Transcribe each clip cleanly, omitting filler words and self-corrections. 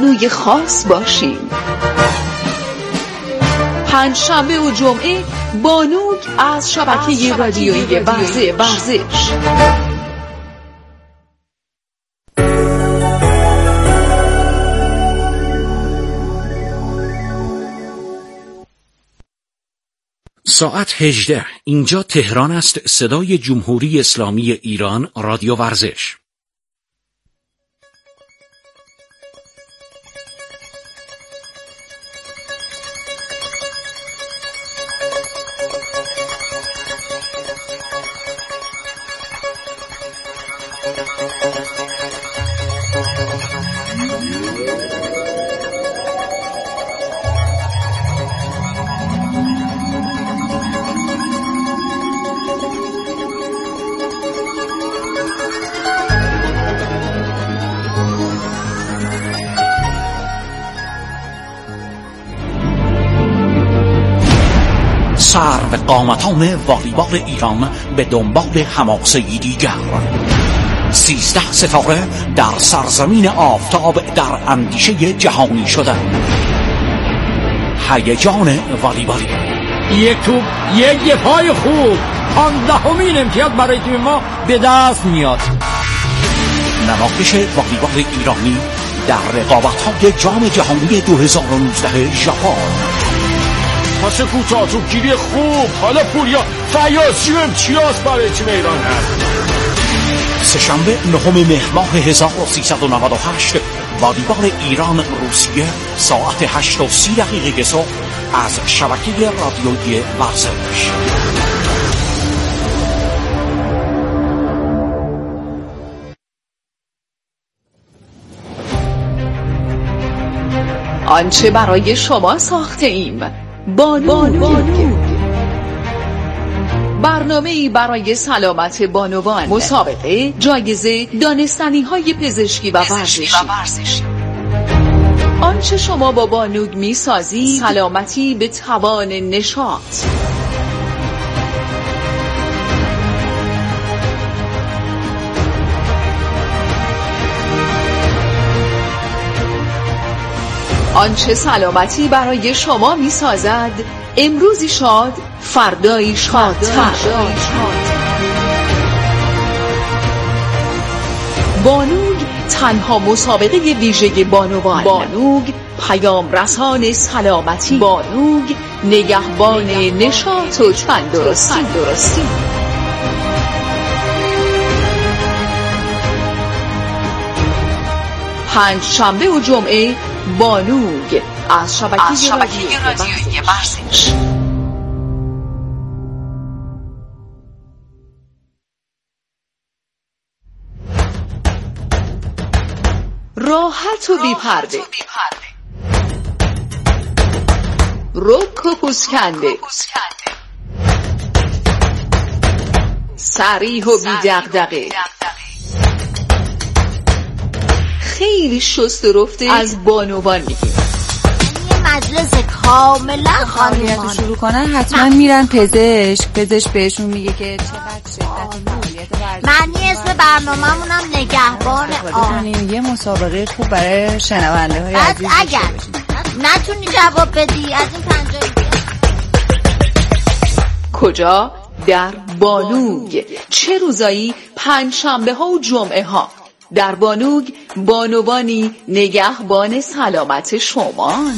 بانوی خاص باشیم. پنجشنبه و جمعه بانوگ از شبکه رادیویی ورزش. ساعت 18. اینجا تهران است. صدای جمهوری اسلامی ایران، رادیو ورزش. سرو قامتان والیبال ایران به دنبال حماسه‌ای دیگر. 13 ستاره در سرزمین آفتاب در اندیشه جهانی شدن. هیجان والیبالی. یک توپ، یک پای خوب، 15مین امتیاز برای تیم ما به دست میاد. نمایش والیبال ایرانی در رقابت‌های جام جهانی 2019 ژاپن. پاس کوتاه، توپگیری خوب، حالا پوریا فیاضی و امتیاز برای تیم ایران هست. سه‌شنبه 9 مهر ماه 1398 والیبال ایران روسیه ساعت 8:30 صبح از شبکه رادیویی ورزش. آنچه برای شما ساخته ایم. بانوگ. برنامه‌ای برای سلامت بانوان. مسابقه، جایزه، دانستنی‌های پزشکی و ورزشی. آنچه شما با بانوگ می‌سازید، سلامتی به توان نشاط. آنچه سلامتی برای شما می‌سازد، امروزی شاد، فردایی شادتر. بانوگ تنها مسابقه ویژه بانوان. بانوگ پیام رسان سلامتی. بانوگ نگهبان نشاط و تندرستی. پنجشنبه و جمعه بانوگ از شبکه رادیویی ورزش. راحت و بی‌پرده، رک و پوسکنده، صریح و بی‌دغدغه، خیلی شست و رفته از بانوان میگیم. مجلس کاملا خانومان شروع کنن حتما میرن پزشک بهشون میگه که چقدر شدت فعالیت ورزشی. معنی اسم برنامه‌مونم نگهبان آن. یه مسابقه خوب برای شنونده های عزیز. اگر نتونی جواب بدی از این پنجایی کجا؟ در بانوگ. چه روزایی؟ پنجشنبه ها و جمعه ها. در بانوگ بانوانی نگهبان سلامت شمان.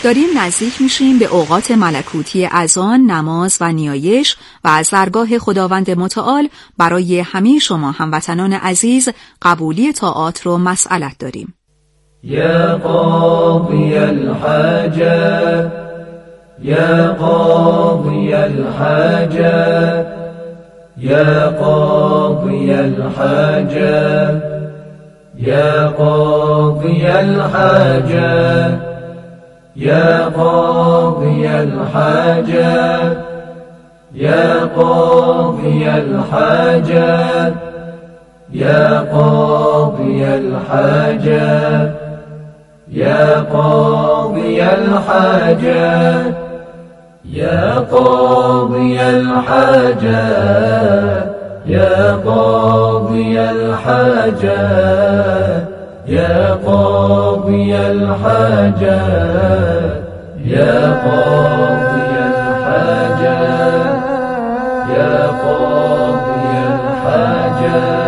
داریم نزدیک میشیم به اوقات ملکوتی اذان، نماز و نیایش و از درگاه خداوند متعال برای همه شما هموطنان عزیز قبولی طاعات رو مسئلت داریم. یا قاضی الحاجات، یا قاضی الحاجات، یا قاضی الحاجات، یا قاضی الحاجات، یا قاضی الحاجات، یا قاضی الحاجات، یا قاضی الحاجات، یا قاضی الحاجات، یا قاضی الحاجات، یا قاضی الحاجات، یا قاضی الحاجات، یا قاضی الحاجات، یا قاضی الحاجات،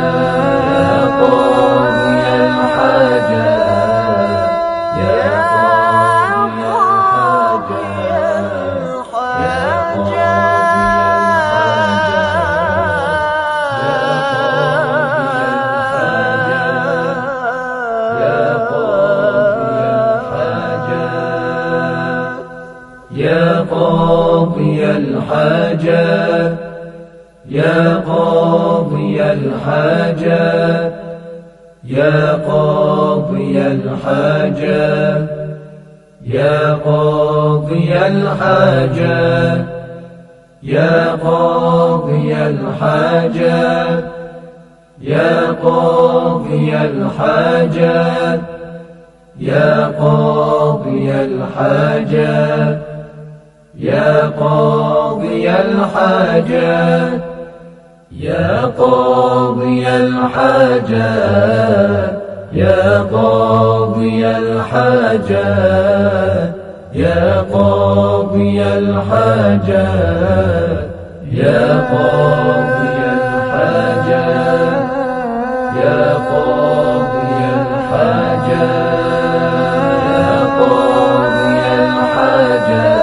الحاجات، يا قاضي الحاجات، يا قاضي الحاجات، يا قاضي الحاجات، يا قاضي الحاجات، يا قاضي الحاجات، يا قاضي الحاجات، يا قاضي الحاجات، يا قاضي الحاجات، يا قاضي الحاجات، يا قاضي الحاجات، يا قاضي الحاجات، يا قاضي الحاجات، يا قاضي الحاجات.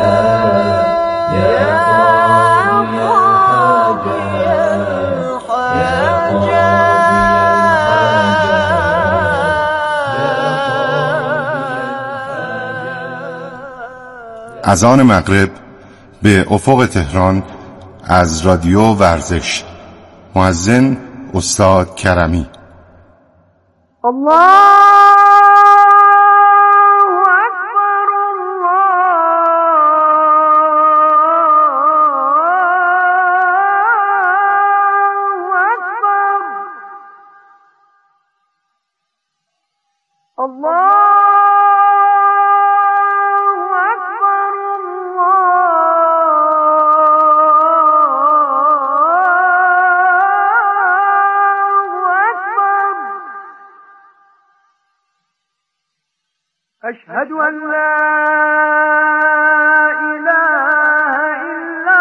اذان مغرب به افق تهران از رادیو ورزش. مؤذن استاد کرمی. أشهد أن لا إله إلا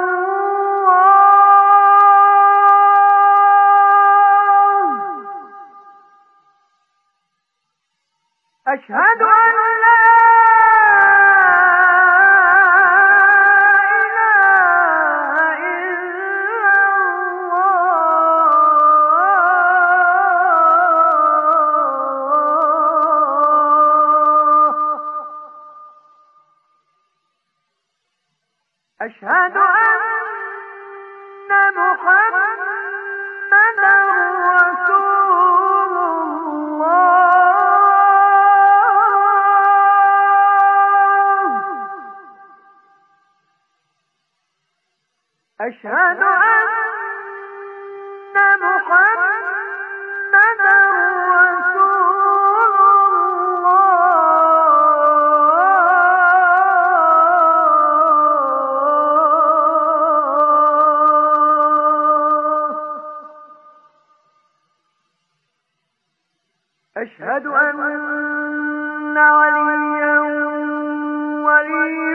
الله، أشهد أن لا أشهد أن محمدا رسول الله، أشهد أن محمدا أشهد أن وليا ولي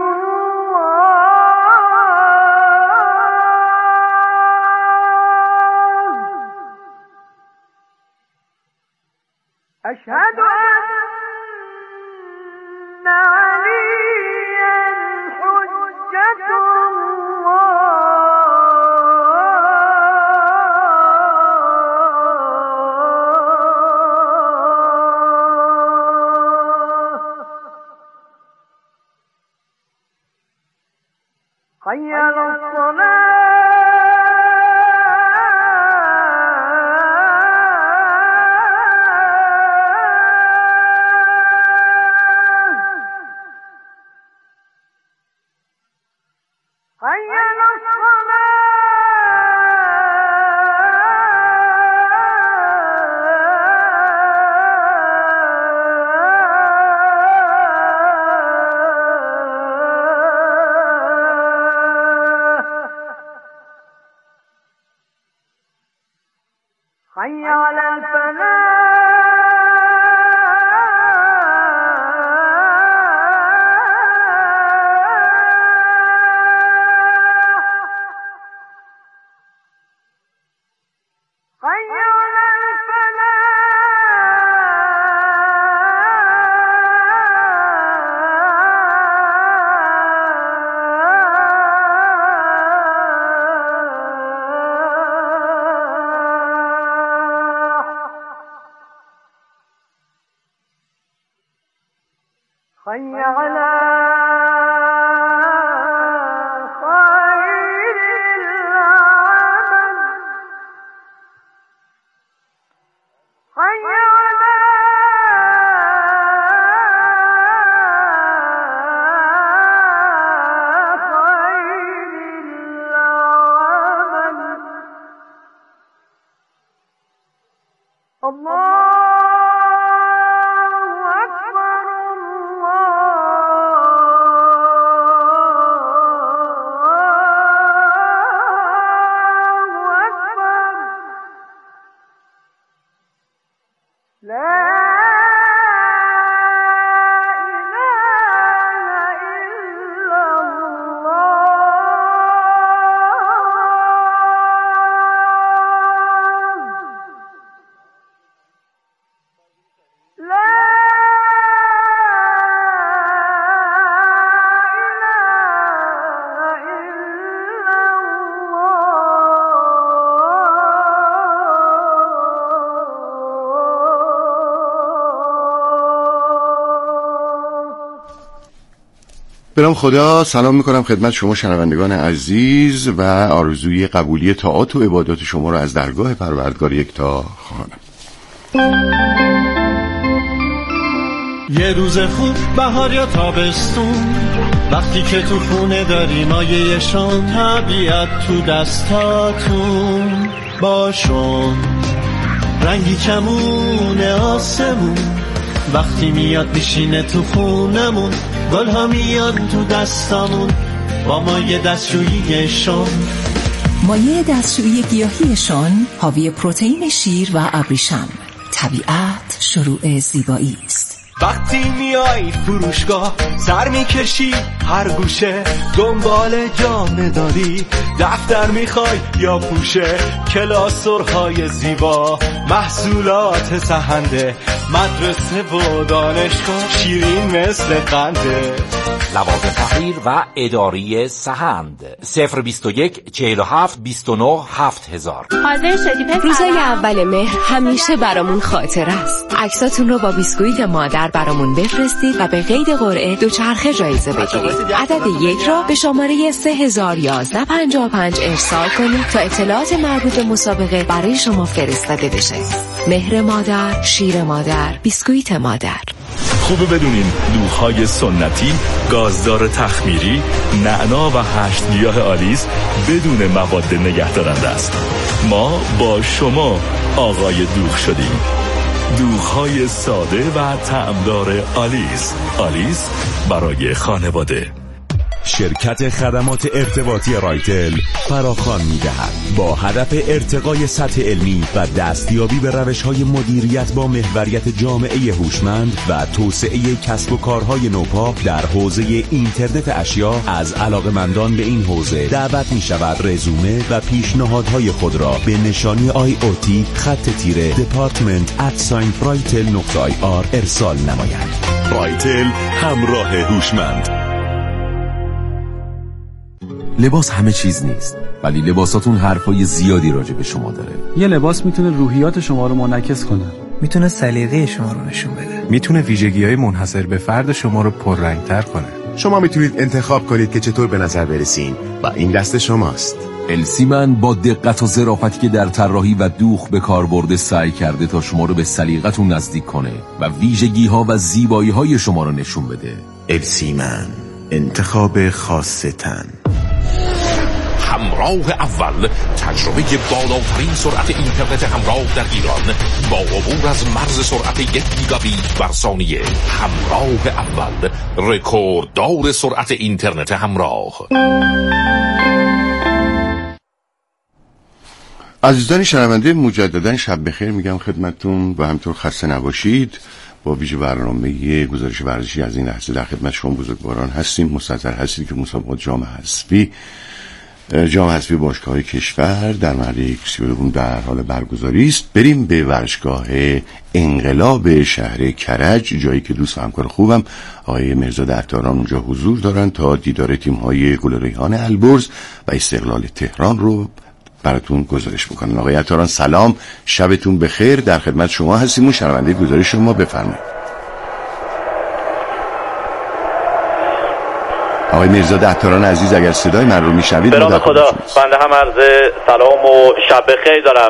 الله، أشهد أن حي على الصلاة حي على الفلاح حي على حي على خير العمل حي على خير العمل الله به نام خدا. سلام میکنم خدمت شما شنوندگان عزیز و آرزوی قبولی طاعات و عبادات شما را از درگاه پروردگار یکتا خواهم. یه روز خوب بهار یا تابستون، وقتی که تو خونه داری مایه شام، طبیعت تو دستاتون باشون، رنگی کمون آسمون، وقتی میاد میشینه تو خونمون، گل ها میان تو دستامون با مایه دستشوییشون. مایه دستشویی گیاهیشون حاوی پروتئین شیر و ابریشم. طبیعت شروع زیبایی است. وقتی میای فروشگاه سر میکشی هر گوشه، دنبال جام داری، دفتر میخوای یا پوشه، کلاسورهای زیبا، محصولات سهنده، مدرسه و دانشگاه شیرین مثل قنده، لوازم تحریر و اداری سهند. 021 47 29 7000. روزای اول مهر همیشه برامون خاطر است. عکساتون رو با بیسکویت مادر برامون بفرستید و به قید قرعه دوچرخه جایزه بگیرید. عدد 1 را به شماره 301155 ارسال کنید تا اطلاعات مربوط به مسابقه برای شما فرستاده بشه. مهر مادر، شیر مادر، بیسکویت مادر. خوبه بدونین دوغ‌های سنتی، گازدار تخمیری، نعنا و 8 گیاه آلیس بدون مواد نگهدارنده است. ما با شما آقای دوغ شدیم. دوغ‌های ساده و طعمدار آلیس. آلیس برای خانواده. شرکت خدمات ارتباطی رایتل فراخوان می‌دهد با هدف ارتقای سطح علمی و دستیابی به روش‌های مدیریت با محوریت جامعه هوشمند و توسعه کسب و کارهای نوپا در حوزه اینترنت اشیا، از علاقه‌مندان به این حوزه دعوت می‌شود رزومه و پیشنهادهای خود را به نشانی IoT_department@raitel.ir ارسال نمایند. رایتل، همراه هوشمند. لباس همه چیز نیست، ولی لباساتون حرفای زیادی راجع به شما داره. یه لباس میتونه روحیات شما رو منعکس کنه، میتونه سلیقه شما رو نشون بده، میتونه ویژگی‌های منحصر به فرد شما رو پررنگ‌تر کنه. شما میتونید انتخاب کنید که چطور به نظر برسین و این دست شماست. السیمن با دقت و ظرافتی که در طراحی و دوخ به کار برده سعی کرده تا شما رو به سلیقتون نزدیک کنه و ویژگی‌ها و زیبایی‌های شما رو نشون بده. السیمن، انتخاب خاص تن. همراه اول، تجربه بالاترین سرعت اینترنت همراه در ایران با عبور از مرز سرعت 1 گیگابیت بر ثانیه. همراه اول، رکورددار سرعت اینترنت همراه. عزیزان شنونده، مجددا شب بخیر میگم خدمتتون و همینطور خسته نباشید. با ویژه برنامه گزارش ورزشی از این لحظه در خدمت شما بزرگواران هستیم. مستظر هستید که مسابقات جام حذفی باشگاه‌های کشور در مرحله 32 در حال برگزاری است. بریم به ورزشگاه انقلاب شهر کرج، جایی که دوست و همکار خوبم آقای مرزاد عطاران اونجا حضور دارن تا دیدار تیم‌های گل ریحان البرز و استقلال تهران رو براتون گزارش بکنن. آقای عطاران سلام، شبتون بخیر. در خدمت شما هستیم و شنونده گزارش شما بفرمایید. آقای مرزاد عطاران عزیز اگر صدای من رو میشنوید، به نام خدا بنده هم عرض سلام و شب بخیر دارم.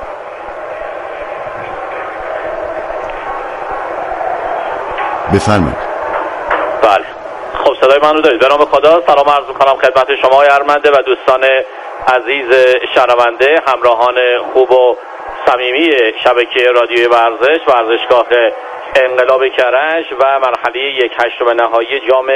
بفرمایید. بله خب صدای من رو دارید. به نام خدا سلام عرض می‌کنم خدمت شما ارمنده و دوستان عزیز شنونده، همراهان خوب و صمیمی شبکه رادیوی ورزشگاه انقلاب کرج و مرحله 1/8 نهایی جام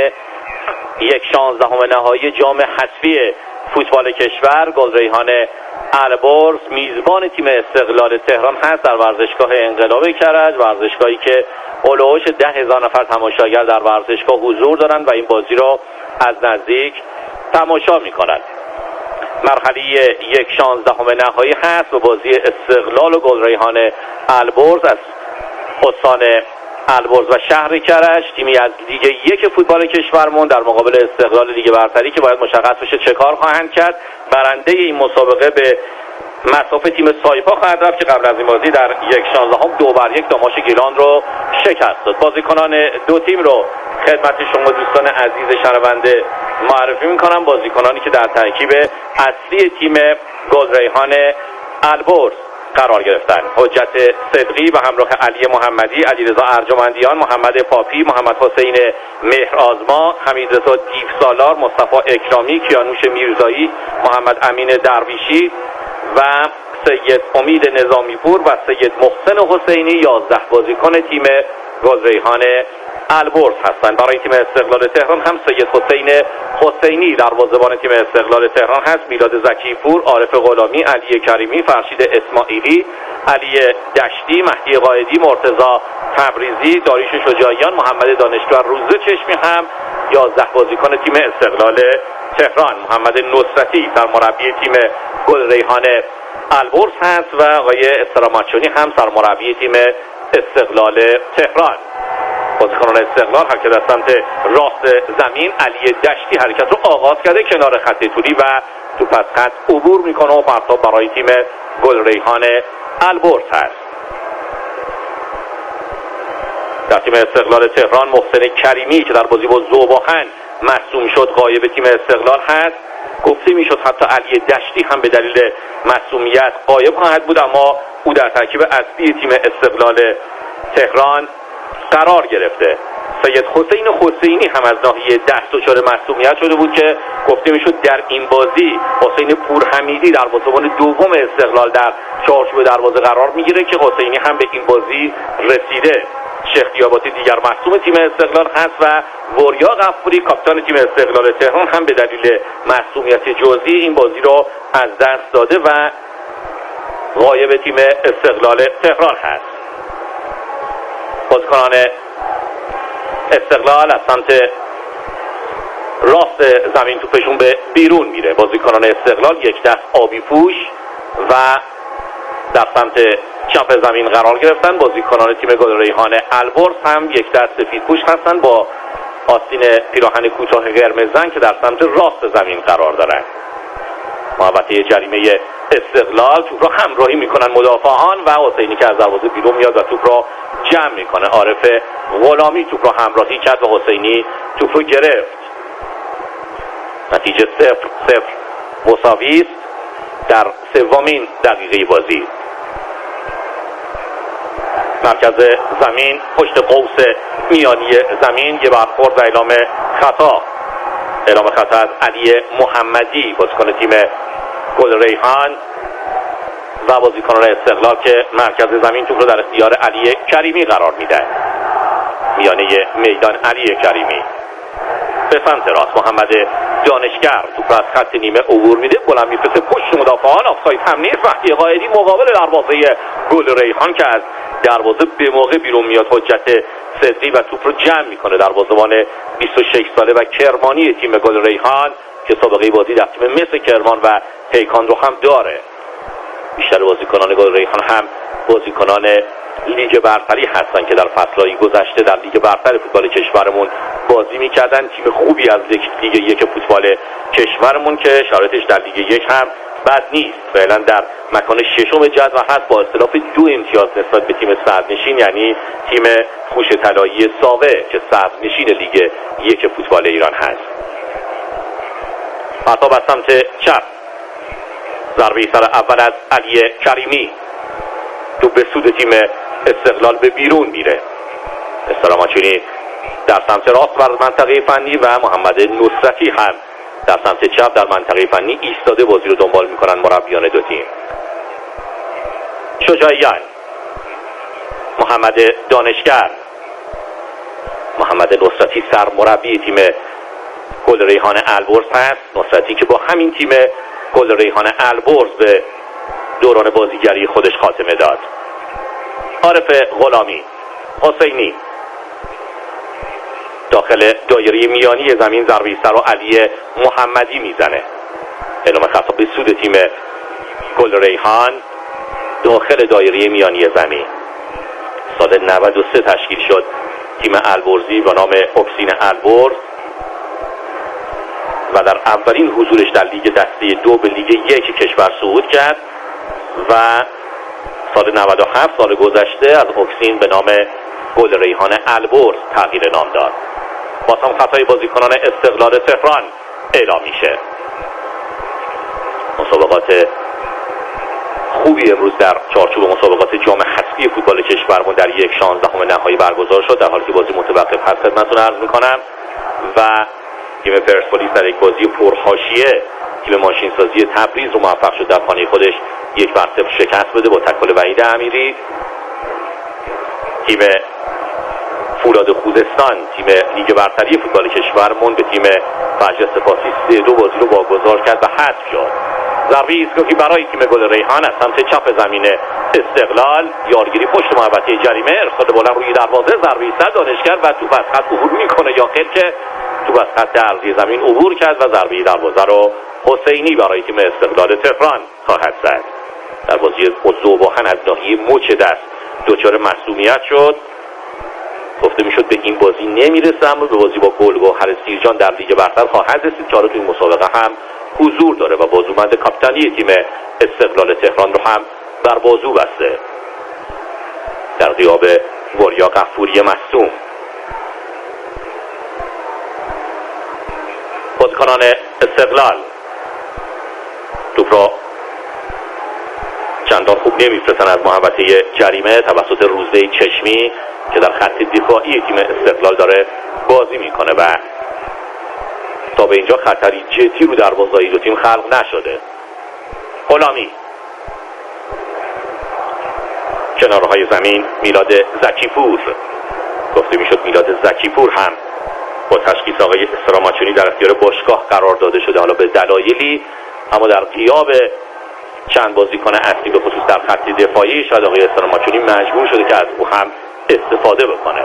1/16 نهایی جام حذفی فوتبال کشور. گل ریحان البرز میزبان تیم استقلال تهران هست در ورزشگاه انقلاب کرج، ورزشگاهی که هولوش 10,000 نفر تماشاگر در ورزشگاه حضور دارند و این بازی را از نزدیک تماشا می‌کنند. مرحله 1/16 نهایی هست و بازی استقلال و گل ریحان البرز از استان البرز و شهر کرج. تیمی از لیگ 1 فوتبال کشورمون در مقابل استقلال لیگ برتری که باید مشخص بشه چه کار خواهند کرد. برنده این مسابقه به مصاف تیم سایپا خواهد رفت که قبل از این بازی در 1/16 2-1 داماش گیلان رو شکست داد. بازیکنان دو تیم رو خدمت شما دوستان عزیز شنونده معرفی میکنم. بازیکنانی که در ترکیب اصلی تیم گل ریحان البرز قرار گرفتن: حجت صدقی و همراه علی محمدی، علیرضا ارجمندیان، محمد پاپی، محمد حسین مهرآزما، حمیدرضا دیوسالار، مصطفی اکرامی، کیانوش میرزایی، محمد امین درویشی و سید امید نظامی پور و سید محسن حسینی 11 بازیکن تیم گل ریحان البرز هستند. برای تیم استقلال تهران هم سید حسین حسینی دروازه‌بان تیم استقلال تهران هست، میلاد زکی پور، عارف غلامی، علی کریمی، فرشید اسماعیلی، علی دشتی، مهدی قائدی، مرتضی تبریزی، داریوش شجاعیان، محمد دانشور، روزه چشمی هم 11 بازیکن تیم استقلال تهران. محمد نصرتی سرمربی تیم گل ریحان البرز هست و آقای استرامچونی هم سرمربی تیم استقلال تهران. بازیکنان استقلال حرکت از سمت راست زمین، علی دشتی حرکت رو آغاز کرده کنار خط طولی و توپ از خط عبور میکنه و پرتاب برای تیم گل ریحان البرز هست. در تیم استقلال تهران محسن کریمی که در بازی با ذوباهن مصدوم شد غایب تیم استقلال هست. گفته میشد حتی علی دشتی هم به دلیل مصدومیت غایب خواهد بود، اما او در ترکیب اصلی تیم استقلال تهران قرار گرفته. سید حسین حسینی هم از ناحیه دست دچار مصدومیت شده بود که گفته میشد در این بازی حسین پورحمیدی دروازه‌بان دوم استقلال در چارچوب دروازه قرار میگیره که حسینی هم به این بازی رسیده. شیخ دیاباتی دیگر مصدوم تیم استقلال هست و وریا غفوری کاپیتان تیم استقلال تهران هم به دلیل مصدومیت جزئی این بازی رو از دست داده و غایب تیم استقلال تهران هست. بازیکنان استقلال از سمت راست زمین توپشون به بیرون میره. بازیکنان استقلال یک دست آبی پوش و در سمت چپ زمین قرار گرفتن. بازیکنان تیم گل ریحان البرز هم یک دست سفید پوش هستن با آستین پیراهن کوتاه قرمز رنگ که در سمت راست زمین قرار دارن. محوطه جریمه استقلال توپ را همراهی میکنن مدافعان و حسینی که از دروازه بیرون میاد و توپ را جمع میکنه. عارف غلامی توپ را همراهی کرد و حسینی توپ رو گرفت. نتیجه 0-0 مساوی است در سومین دقیقه بازی. مرکز زمین پشت قوس میانی زمین یه برخورد و اعلام خطا از علی محمدی بازیکن تیم گل ریحان و بازیکنان استقلال که مرکز زمین توپ رو در اختیار علی کریمی قرار میده. میانه میدان علی کریمی به سمت راست محمد دانشگر توپ از خط نیمه عبور میده، بلند میفرسته پشت مدافعان. آفساید هم نیست. مهدی قائدی مقابل دروازه گل ریحان که از دروازه به موقع بیرون میاد، حجت صدری و توپ رو جمع میکنه. دروازه‌بان 26 ساله و کرمانی تیم گل ریحان که سابقه بازی در تیم مس کرمان و پیکان رو هم داره. بیشتر بازیکنان گل ریحان هم بازیکنان لیگ برتری هستن که در فصل‌های گذشته در لیگ برتر فوتبال کشورمون بازی میکردن. تیم خوبی از لیگ یک فوتبال کشورمون که شرایطش در لیگ یک هم بد نیست. فعلا در مکان ششم جدول هست با اختلاف 2 امتیاز نسبت به تیم صدرنشین، یعنی تیم خوش طلایی ساوه که صدرنشین لیگ یک فوتبال ایران هست. حتی به سمت چپ ضربه سر اول از علی کریمی، تو به سود تیم استقلال به بیرون میره. استراماچونی در سمت راست بر منطقه فنی و محمد نصرتی هم در سمت چپ در منطقه فنی ایستاده بازی رو دنبال میکنن مربیان دو تیم. شجاعیان، محمد دانشگر، محمد نصرتی سرمربی تیم گل ریحان البرز هست. نصرتی که با همین تیم گل ریحان البرز به دوران بازیگری خودش خاتمه داد. عارف غلامی، حسینی داخل دایره میانی زمین ضربه سر و علی محمدی میزنه. اعلام خطا به سود تیم گل ریحان داخل دایره میانی زمین. سال 93 تشکیل شد تیم البرزی با نام اکسین البرز و در اولین حضورش در لیگ دسته 2 به لیگ 1 کشور صعود کرد و سال 97 سال گذشته از اکسین به نام گل ریحان البرز تغییر نام داد. باز هم خطای بازیکنان استقلال تهران اعلام میشه. مسابقات خوبی امروز در چارچوب مسابقات جام حذفی فوتبال کشورمون در 1/16 نهایی برگزار شد، در حالی که بازی متوقف هست خدمتتون عرض میکنم و تیم پرسپولیس در یک بازی پرحاشیه تیم ماشینسازی تبریز رو موفق شد در خانه خودش 1-0 شکست بده با تکل وحید امیری. تیم فولاد خوزستان، تیم لیگ برتری فوتبال کشورمون، به تیم فجر سپاسی 3-2 بازی رو واگذار کرد و حذف شد. ضربه ایستگاهی برای تیم گل ریحان از سمت چپ زمین استقلال، یارگیری پشت محوطه جریمه، ارسال بلند روی دروازه، ضربه ایستگاه دانشگر و توپ از خط عبور میکنه یاقل که توپ از خط عرضی زمین عبور کرد و ضربه دروازه رو حسینی برای تیم استقلال تهران خواهد زد. در بازی ذوباهن از ناحیه مچ دست دچار مصدومیت شد. گفته میشد به این بازی نمیرسه، اما به بازی با گلگهر سیرجان در لیگ برتر خواهد رسید که حالا تو این مسابقه هم حضور داره و بازوبند کاپیتانی تیم استقلال تهران رو هم در بازو بسته در غیاب وریا غفوری مصدوم. بازیکنان استقلال توپ را چندان خوب نمیفرستن از محوطه جریمه توسط روزده چشمی که در خط دفاعی تیم استقلال داره بازی میکنه و تا به اینجا خطری جدی رو دروازه‌ای دو تیم خلق نشده. غلامی کنارهای زمین میلاد زکیپور، گفته میشد میلاد زکیپور هم با تشخیص آقای استراماچونی در اختیار باشگاه قرار داده شده، حالا به دلایلی، اما در غیاب چند بازیکن اصلی به خصوص در خط دفاعی شاید آقای استراماچونی مجبور شده که از او هم استفاده بکنه.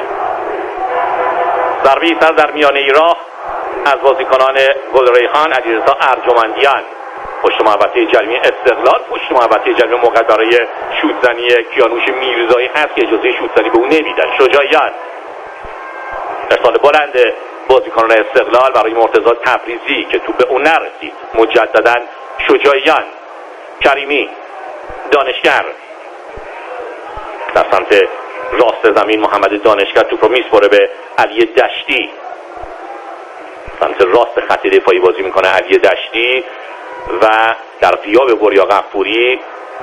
ضربه سر در میانه راه از بازیکنان گل ریحان، علیرضا ارجمندیان، پشت محوطه جریمه استقلال، پشت محوطه جریمه موقع برای شوتزنی کیانوش میرزایی هست که اجازه شوتزنی به او نمیدن. شجاعیان، ارسال بلند بازیکنان استقلال برای مرتضی تبریزی که توپ به او نرسید. مجددا شجاعیان، کریمی، دانشگر در سمت راست زمین، محمد دانشگر توپ رو میسپره به علی دشتی سمت راست خط دفاعی بازی میکنه علی دشتی و در غیاب وریا غفوری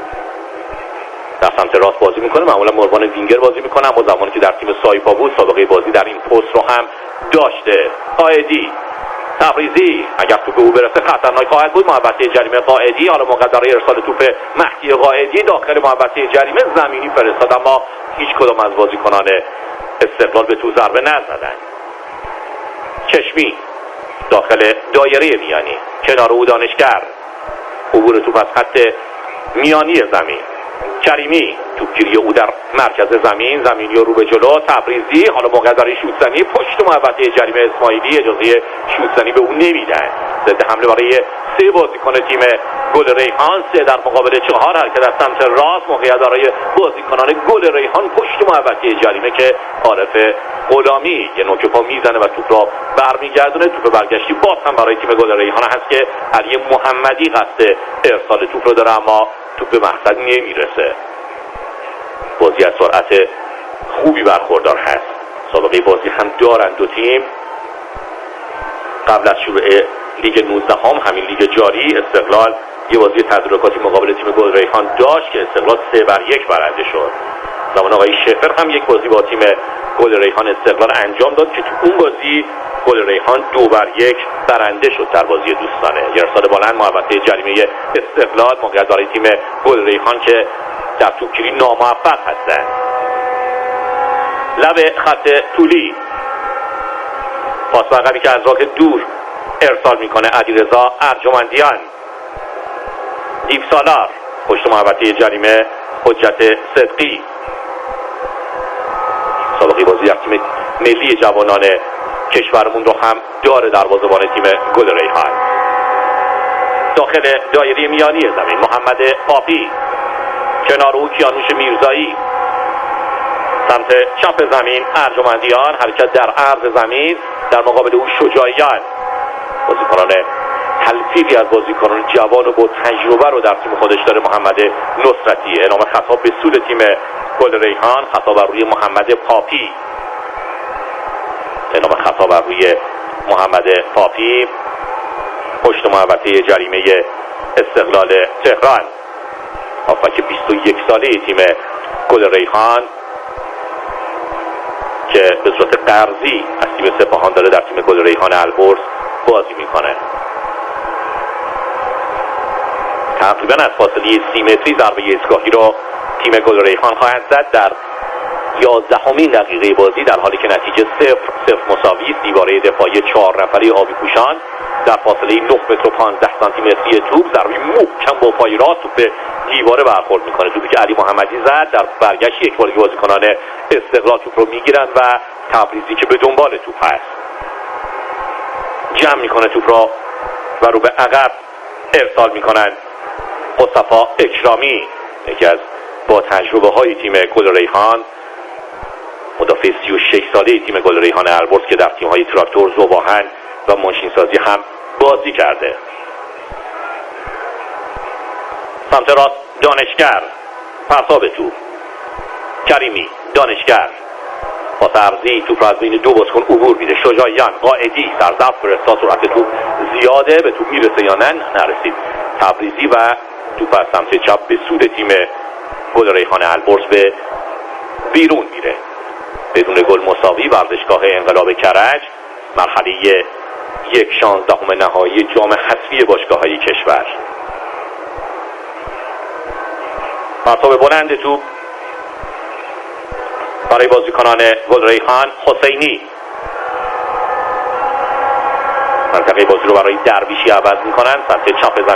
در سمت راست بازی میکنه. معمولا مروان وینگر بازی میکنه، اما زمانی که در تیم سایپا بود سابقه بازی در این پست رو هم داشته. قائدی تبریزی اگر توپ او برسه خطرناک خواهد بود. محوطه جریمه قائدی، حالا مقدره ارسال توپ مهدی قائدی داخل محوطه جریمه زمینی فرستاد، اما هیچ کدام از بازیکنان استقلال به تو ضربه نزدن. چشمی داخل دایره میانی، کنار او دانشگر، عبور توپ از خط میانی زمین. کریمی توپگیری او در مرکز زمین، زمینی رو به جلو. تبریزی حالا مقدره شوتزنی پشت محوطه جریمه. اسماعیلی اجازه شوتزنی به او نمیدن. ضد حمله برای 3 بازیکن تیم گل ریحان، 3 در مقابل 4. حرکت از سمت راست، موقعیت برای بازیکنان گل ریحان پشت محوطه جریمه که عارف غلامی یه نوک پا میزنه و توپ را برمیگردونه. توپ برگشتی باز هم برای تیم گل ریحان هست که علی محمدی قصد ارسال توپ رو داره، اما توپ به مقصد نمیرسه. بازی از سرعت خوبی برخوردار هست. سابقه بازی هم دارن دو تیم. قبل از شروع لیگ 19 همین لیگ جاری استقلال یه بازی تدارکاتی مقابل تیم گل ریحان داشت که استقلال 3-1 برنده شد. زمان آقای شفر هم یک بازی با تیم گل ریحان استقلال انجام داد که تو اون بازی گل ریحان 2-1 برنده شد در بازی دوستانه. یه ارسال بلند محوطه جریمه استقلال، موقعیت برای تیم گل ریحان که در توپگیری ناموفق هستند. لب خط طولی پاس عقبی که از راک دور ارسال میکنه علیرضا ارجمندیان. دیپ سالار پشت محوطه جریمه حجت صدقی. سابقه بازی در تیم ملی جوانان کشورمون رو هم داره دروازه‌بان تیم گل ریحان. داخل دایره میانی زمین محمد پاپی، کنار او کیانوش میرزایی. سمت چپ زمین ارجمندیان، حرکت در عرض زمین، در مقابل او شجاعیان. بازیکنان تلفیقی از بازیکنان جوان و با تجربه رو در تیم خودش داره محمد نصرتی. اعلام خطاب به سود تیم گل ریحان، خطاب بر روی محمد پاپی. اعلام خطاب بر روی محمد پاپی پشت محوطه جریمه استقلال تهران. هافبک 21 ساله تیم گل ریحان که به صورت قرضی از تیم سپاهان داره در تیم گل ریحان البرز بازی میکنه. تقریبا از فاصله 30 متری ضربه ایستگاهی رو تیم گل ریحان خواهد زد در 11مین دقیقه بازی، در حالی که نتیجه 0-0 مساوی است. دیواره دفاعی 4 نفره آبی پوشان در فاصله 9 متر و 15 سانتی متری توپ ضربه محکم با پای راست توپ به دیواره برخورد میکنه. توپی که علی محمدی زد در برگشت یک بار بازیکنان استقلال توپ رو میگیرن و تبریزی که به دنبال توپ هست جمع میکنه توپ را و رو به عقب ارسال میکنن. مصطفی اکرامی یکی از با تجربه های تیم گل ریحان، مدافع 36 ساله تیم گل ریحان البرز که در تیم های تراکتور، ذوباهن و ماشینسازی هم بازی کرده. سمت راست دانشگر، پرتاب توپ کریمی، دانشگر پاس عرضی، توپ را از بین 2 بازیکن عبور میده. شجاعیان، قائدی در ضبط فرستاد، سرعت توپ زیاده، به توپ میرسه یا نه؟ نرسید. تبریزی و توپ از سمت چپ به سود تیم گل ریحان البرز به بیرون میره. بدون گل مساوی ورزشگاه انقلاب کرج، مرحله 1/16 نهایی جام حذفی باشگاه‌های کشور. پرتاب بلند توپ برای بازیکنان گل ریحان. حسینی منطقه بازی رو برای درویشی عوض میکنن، سمت چپ زمین